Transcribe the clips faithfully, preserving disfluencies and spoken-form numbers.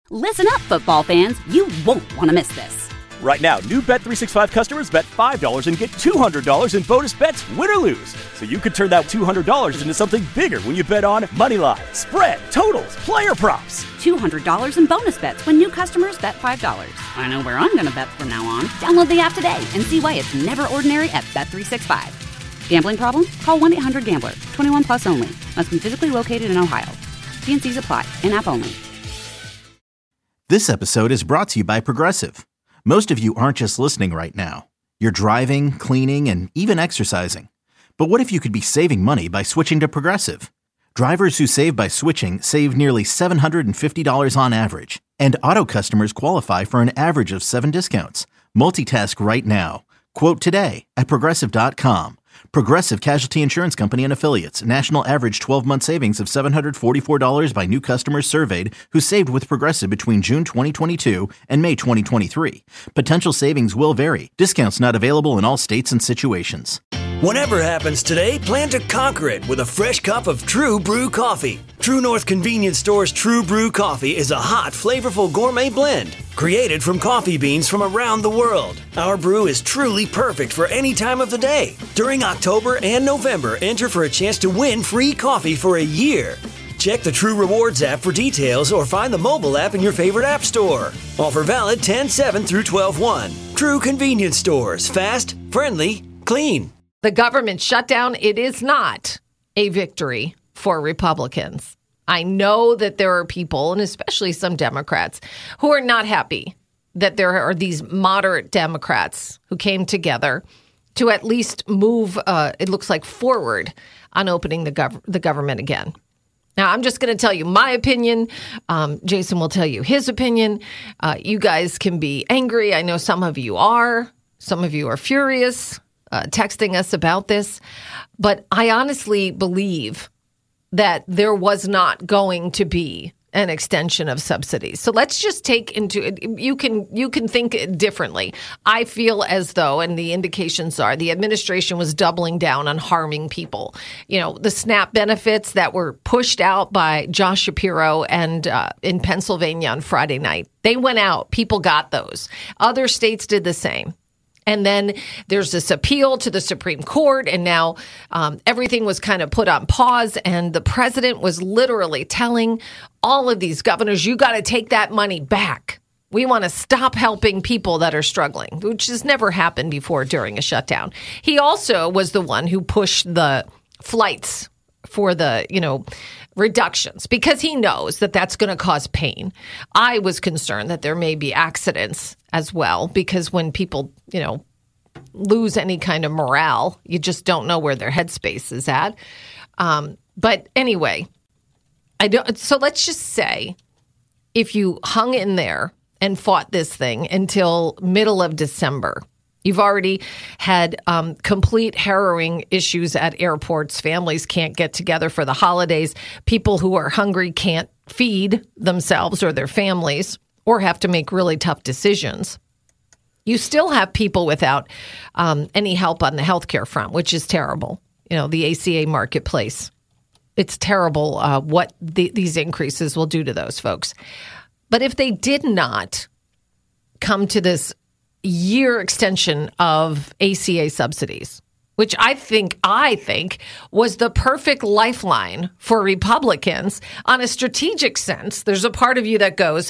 Listen up, football fans. You won't want to miss this. Right now, new Bet three sixty-five customers bet five dollars and get two hundred dollars in bonus bets, win or lose. So you could turn that two hundred dollars into something bigger when you bet on money line, spread, totals, player props. two hundred dollars in bonus bets when new customers bet five dollars. I know where I'm going to bet from now on. Download the app today and see why it's never ordinary at Bet three sixty-five. Gambling problem? Call one eight hundred gambler. twenty-one plus only. Must be physically located in Ohio. T and C's apply. In-app only. This episode is brought to you by Progressive. Most of you aren't just listening right now. You're driving, cleaning, and even exercising. But what if you could be saving money by switching to Progressive? Drivers who save by switching save nearly seven hundred fifty dollars on average. And auto customers qualify for an average of seven discounts. Multitask right now. Quote today at Progressive dot com. Progressive Casualty Insurance Company and Affiliates. National average twelve-month savings of seven hundred forty-four dollars by new customers surveyed who saved with Progressive between June twenty twenty-two and May twenty twenty-three. Potential savings will vary. Discounts not available in all states and situations. Whatever happens today, plan to conquer it with a fresh cup of True Brew coffee. True North Convenience Store's True Brew coffee is a hot, flavorful gourmet blend created from coffee beans from around the world. Our brew is truly perfect for any time of the day. During October and November, enter for a chance to win free coffee for a year. Check the True Rewards app for details or find the mobile app in your favorite app store. Offer valid ten seven through twelve one. True Convenience Stores. Fast, friendly, clean. The government shutdown, it is not a victory for Republicans. I know that there are people, and especially some Democrats, who are not happy that there are these moderate Democrats who came together to at least move, uh, it looks like, forward on opening the, gov- the government again. Now, I'm just going to tell you my opinion. Um, Jason will tell you his opinion. Uh, you guys can be angry. I know some of you are. Some of you are furious. Uh, texting us about this. But I honestly believe that there was not going to be an extension of subsidies. So let's just take into it. You can you can think differently. I feel as though, and the indications are, the administration was doubling down on harming people. You know, the SNAP benefits that were pushed out by Josh Shapiro and uh, in Pennsylvania on Friday night, they went out. People got those. Other states did the same. And then there's this appeal to the Supreme Court, and now um, everything was kind of put on pause, and the president was literally telling all of these governors, you got to take that money back. We want to stop helping people that are struggling, which has never happened before during a shutdown. He also was the one who pushed the flights for the, you know, reductions because he knows that that's going to cause pain. I was concerned that there may be accidents as well, because when people, you know, lose any kind of morale, you just don't know where their headspace is at. Um, but anyway, I don't. So let's just say if you hung in there and fought this thing until middle of December, you've already had um, complete harrowing issues at airports. Families can't get together for the holidays. People who are hungry can't feed themselves or their families, or have to make really tough decisions. You still have people without um, any help on the healthcare front, which is terrible. You know, the A C A marketplace. It's terrible uh, what the, these increases will do to those folks. But if they did not come to this year extension of A C A subsidies, which I think I think was the perfect lifeline for Republicans on a strategic sense, there's a part of you that goes,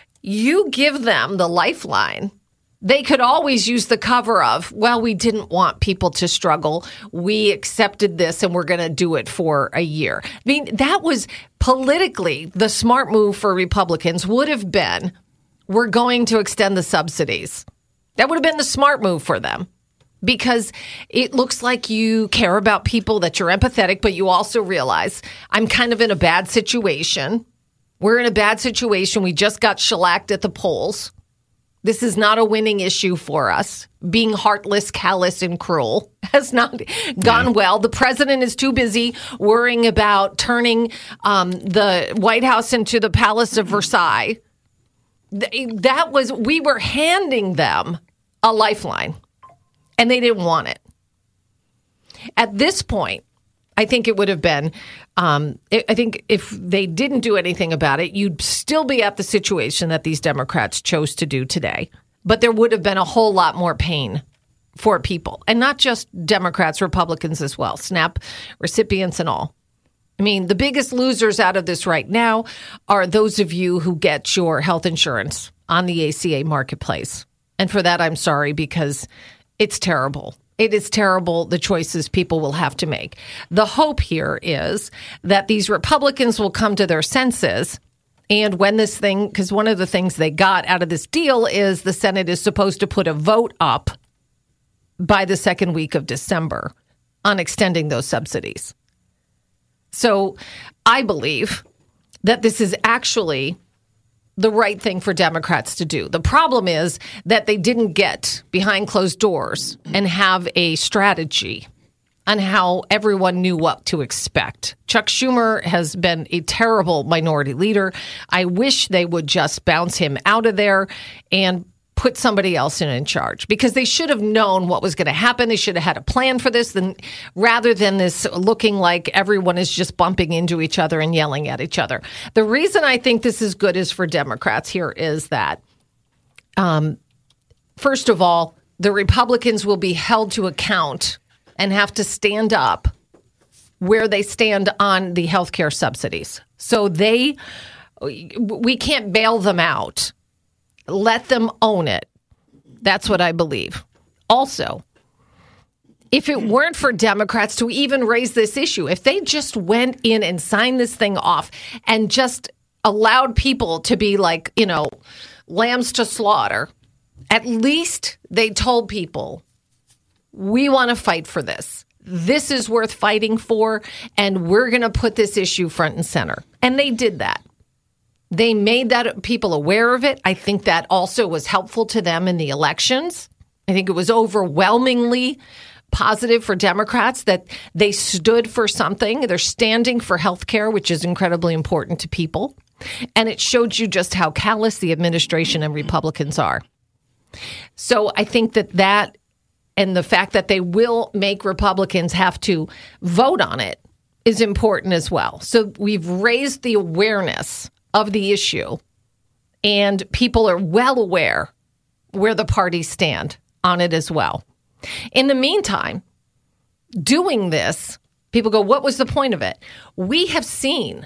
you give them the lifeline. They could always use the cover of, well, we didn't want people to struggle. We accepted this and we're going to do it for a year. I mean, that was politically the smart move for Republicans would have been, we're going to extend the subsidies. That would have been the smart move for them, because it looks like you care about people, that you're empathetic, but you also realize I'm kind of in a bad situation. We're in a bad situation. We just got shellacked at the polls. This is not a winning issue for us. Being heartless, callous, and cruel has not gone yeah. well. The president is too busy worrying about turning um, the White House into the Palace of Versailles. That was, we were handing them a lifeline, and they didn't want it. At this point, I think it would have been, um, I think if they didn't do anything about it, you'd still be at the situation that these Democrats chose to do today. But there would have been a whole lot more pain for people, and not just Democrats, Republicans as well, SNAP recipients and all. I mean, the biggest losers out of this right now are those of you who get your health insurance on the A C A marketplace. And for that, I'm sorry, because it's terrible. It is terrible, the choices people will have to make. The hope here is that these Republicans will come to their senses. And when this thing, because one of the things they got out of this deal is the Senate is supposed to put a vote up by the second week of December on extending those subsidies. So I believe that this is actually the right thing for Democrats to do. The problem is that they didn't get behind closed doors and have a strategy on how everyone knew what to expect. Chuck Schumer has been a terrible minority leader. I wish they would just bounce him out of there and put somebody else in in charge, because they should have known what was going to happen. They should have had a plan for this, then, rather than this looking like everyone is just bumping into each other and yelling at each other. The reason I think this is good is for Democrats here is that, um, first of all, the Republicans will be held to account and have to stand up where they stand on the health care subsidies. So they, we can't bail them out. Let them own it. That's what I believe. Also, if it weren't for Democrats to even raise this issue, if they just went in and signed this thing off and just allowed people to be like, you know, lambs to slaughter, at least they told people, we want to fight for this. This is worth fighting for, and we're going to put this issue front and center. And they did that. They made that people aware of it. I think that also was helpful to them in the elections. I think it was overwhelmingly positive for Democrats that they stood for something. They're standing for health care, which is incredibly important to people. And it showed you just how callous the administration and Republicans are. So I think that that and the fact that they will make Republicans have to vote on it is important as well. So we've raised the awareness of the issue, and people are well aware where the parties stand on it as well. In the meantime, doing this, people go, what was the point of it? We have seen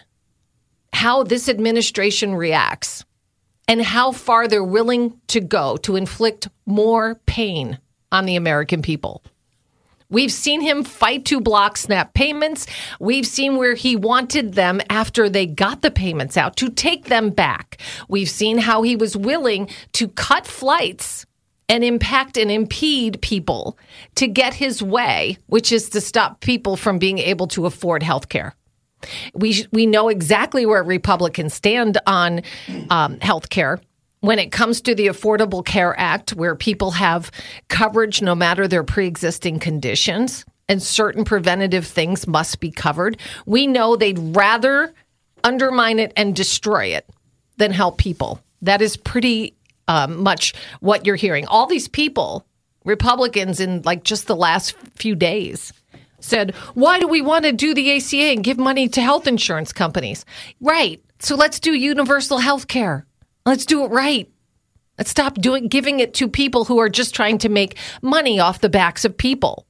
how this administration reacts and how far they're willing to go to inflict more pain on the American people. We've seen him fight to block SNAP payments. We've seen where he wanted them after they got the payments out to take them back. We've seen how he was willing to cut flights and impact and impede people to get his way, which is to stop people from being able to afford health care. We, we know exactly where Republicans stand on um, health care. When it comes to the Affordable Care Act, where people have coverage no matter their pre-existing conditions, and certain preventative things must be covered, we know they'd rather undermine it and destroy it than help people. That is pretty um, much what you're hearing. All these people, Republicans in like just the last few days, said, why do we want to do the A C A and give money to health insurance companies? Right. So let's do universal health care. Let's do it right. Let's stop doing giving it to people who are just trying to make money off the backs of people.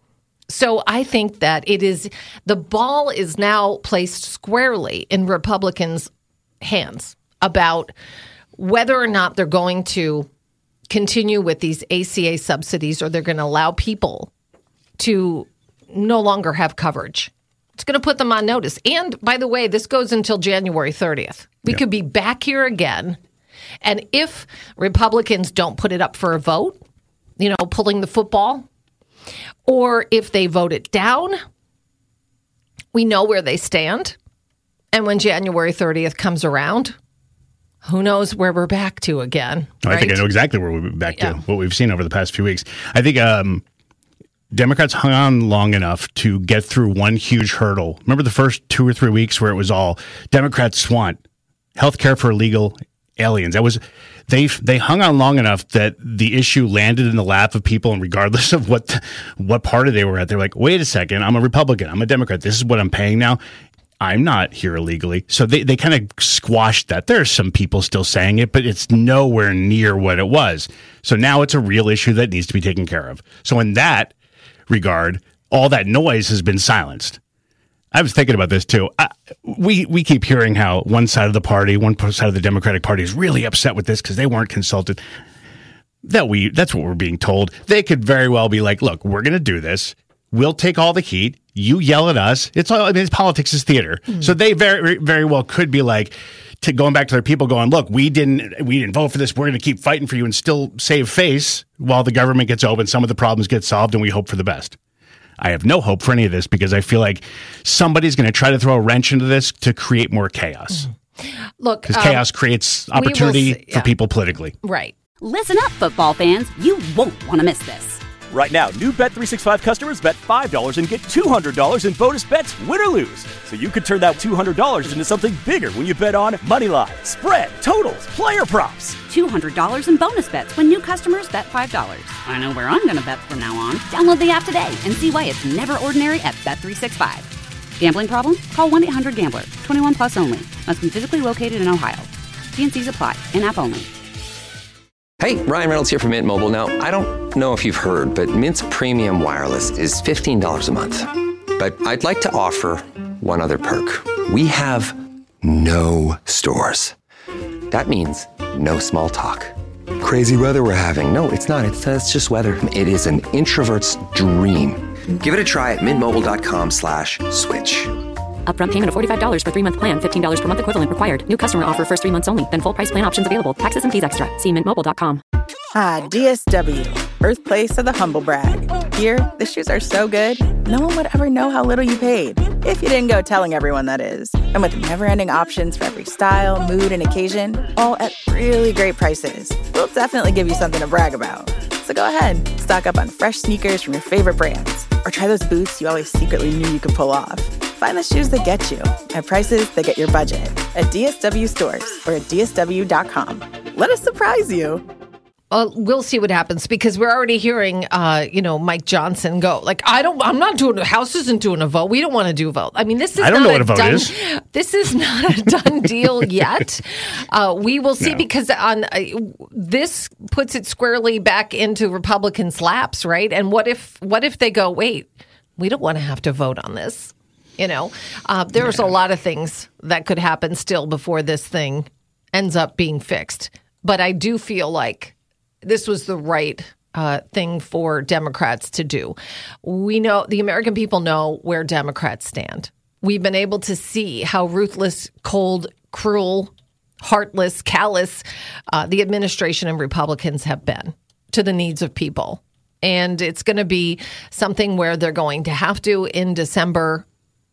So I think that it is the ball is now placed squarely in Republicans' hands about whether or not they're going to continue with these A C A subsidies or they're going to allow people to no longer have coverage. It's going to put them on notice. And by the way, this goes until January thirtieth. We yeah. could be back here again. And if Republicans don't put it up for a vote, you know, pulling the football, or if they vote it down, we know where they stand. And when January thirtieth comes around, who knows where we're back to again. Right? I think I know exactly where we'll be back yeah. to, what we've seen over the past few weeks. I think um, Democrats hung on long enough to get through one huge hurdle. Remember the first two or three weeks where it was all Democrats want health care for illegal aliens. That was they they hung on long enough that the issue landed in the lap of people, and regardless of what what party they were at, they're like, wait a second, I'm a Republican, I'm a Democrat. This is what I'm paying now. I'm not here illegally. So they, they kind of squashed that. There's some people still saying it, but it's nowhere near what it was. So now it's a real issue that needs to be taken care of. So in that regard, all that noise has been silenced. I was thinking about this too. I, we we keep hearing how one side of the party, one side of the Democratic Party is really upset with this because they weren't consulted. That we that's what we're being told. They could very well be like, look, we're going to do this. We'll take all the heat. You yell at us. It's all, I mean, it's politics is theater. Mm-hmm. So they very, very well could be like, to going back to their people going, look, we didn't, we didn't vote for this. We're going to keep fighting for you and still save face while the government gets open. Some of the problems get solved and we hope for the best. I have no hope for any of this because I feel like somebody's going to try to throw a wrench into this to create more chaos. Mm-hmm. Look, because um, chaos creates opportunity see, yeah. for people politically. Right. Listen up, football fans. You won't want to miss this. Right now, new Bet three sixty-five customers bet five dollars and get two hundred dollars in bonus bets, win or lose. So you could turn that two hundred dollars into something bigger when you bet on money line, spread, totals, player props. two hundred dollars in bonus bets when new customers bet five dollars. I know where I'm going to bet from now on. Download the app today and see why it's never ordinary at Bet three sixty-five. Gambling problem? Call one eight hundred gambler. twenty-one plus only. Must be physically located in Ohio. T and C's apply. In-app only. Hey, Ryan Reynolds here from Mint Mobile. Now, I don't know if you've heard, but Mint's premium wireless is fifteen dollars a month. But I'd like to offer one other perk. We have no stores. That means no small talk. Crazy weather we're having. No, it's not. It's, uh, it's just weather. It is an introvert's dream. Give it a try at mintmobile.com slash switch. Upfront payment of forty-five dollars for three-month plan. fifteen dollars per month equivalent required. New customer offer first three months only. Then full price plan options available. Taxes and fees extra. See mint mobile dot com. Ah, D S W. Birthplace of the humble brag. Here, the shoes are so good, no one would ever know how little you paid. If you didn't go telling everyone, that is. And with never-ending options for every style, mood, and occasion, all at really great prices, we'll definitely give you something to brag about. So go ahead, stock up on fresh sneakers from your favorite brands. Or try those boots you always secretly knew you could pull off. Find the shoes that get you at prices that get your budget at D S W stores or at D S W dot com. Let us surprise you. Uh, we'll see what happens because we're already hearing, uh, you know, Mike Johnson go like, I don't, I'm not doing, the House isn't doing a vote. We don't want to do a vote. I mean, this is I don't not know what a vote done, is. This is not a done deal yet. Uh, we will see No. because on uh, this puts it squarely back into Republicans' laps, right? And what if, what if they go, wait, we don't want to have to vote on this. You know, uh, there's yeah. a lot of things that could happen still before this thing ends up being fixed. But I do feel like this was the right uh, thing for Democrats to do. We know the American people know where Democrats stand. We've been able to see how ruthless, cold, cruel, heartless, callous uh, the administration and Republicans have been to the needs of people. And it's going to be something where they're going to have to, in December,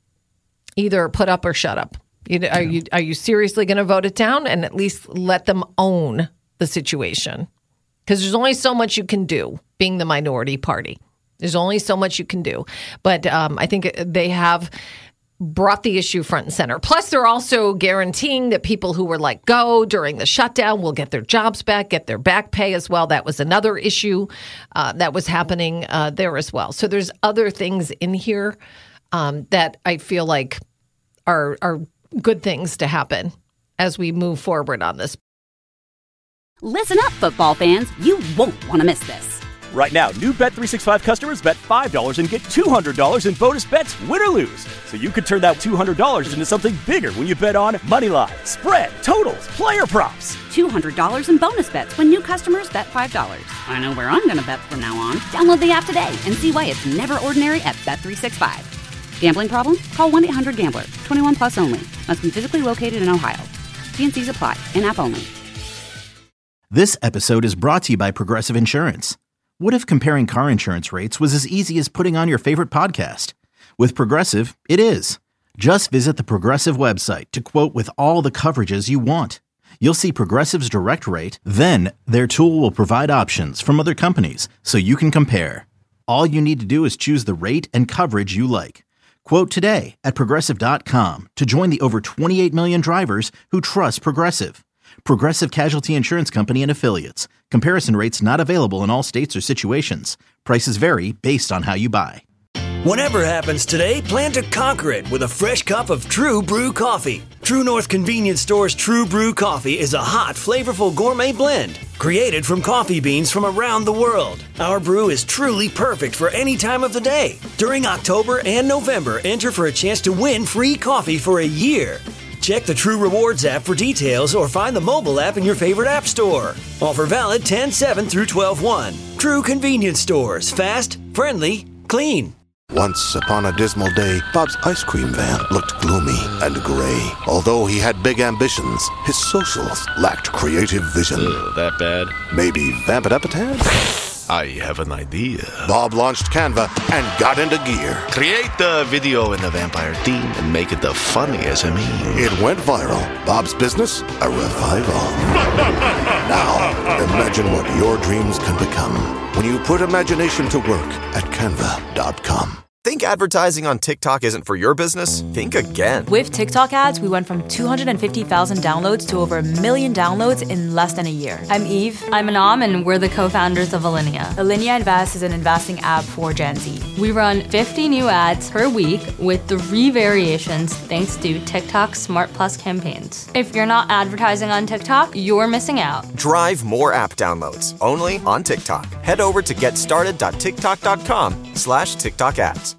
either put up or shut up. You, are you are you seriously going to vote it down and at least let them own the situation? Because there's only so much you can do being the minority party. There's only so much you can do. But um, I think they have brought the issue front and center. Plus, they're also guaranteeing that people who were let go during the shutdown will get their jobs back, get their back pay as well. That was another issue uh, that was happening uh, there as well. So there's other things in here um, that I feel like are are good things to happen as we move forward on this. Listen up, football fans. You won't want to miss this. Right now, new Bet three sixty-five customers bet five dollars and get two hundred dollars in bonus bets, win or lose. So you could turn that two hundred dollars into something bigger when you bet on money line, spread, totals, player props. two hundred dollars in bonus bets when new customers bet five dollars. I know where I'm going to bet from now on. Download the app today and see why it's never ordinary at Bet three sixty-five. Gambling problem? Call one eight hundred gambler. twenty-one plus only. Must be physically located in Ohio. T and C's apply. In-app only. This episode is brought to you by Progressive Insurance. What if comparing car insurance rates was as easy as putting on your favorite podcast? With Progressive, it is. Just visit the Progressive website to quote with all the coverages you want. You'll see Progressive's direct rate, then their tool will provide options from other companies so you can compare. All you need to do is choose the rate and coverage you like. Quote today at Progressive dot com to join the over twenty-eight million drivers who trust Progressive. Progressive Casualty Insurance Company and Affiliates. Comparison rates not available in all states or situations. Prices vary based on how you buy. Whatever happens today, plan to conquer it with a fresh cup of True Brew coffee. True North Convenience Store's True Brew coffee is a hot, flavorful gourmet blend created from coffee beans from around the world. Our brew is truly perfect for any time of the day. During October and November, enter for a chance to win free coffee for a year. Check the True Rewards app for details or find the mobile app in your favorite app store. Offer valid ten seven through twelve one. True Convenience Stores. Fast, friendly, clean. Once upon a dismal day, Bob's ice cream van looked gloomy and gray. Although he had big ambitions, his socials lacked creative vision. Ugh, that bad? Maybe vamp it up a tad? I have an idea. Bob launched Canva and got into gear. Create the video in the vampire theme and make it the funniest I mean. It went viral. Bob's business, a revival. Now, imagine what your dreams can become when you put imagination to work at canva dot com. Think advertising on TikTok isn't for your business? Think again. With TikTok ads, we went from two hundred fifty thousand downloads to over a million downloads in less than a year. I'm Eve. I'm Anam, and we're the co-founders of Alinea. Alinea Invest is an investing app for Gen Z. We run fifty new ads per week with three variations thanks to TikTok Smart Plus campaigns. If you're not advertising on TikTok, you're missing out. Drive more app downloads only on TikTok. Head over to getstarted dot tiktok dot com slash TikTok ads.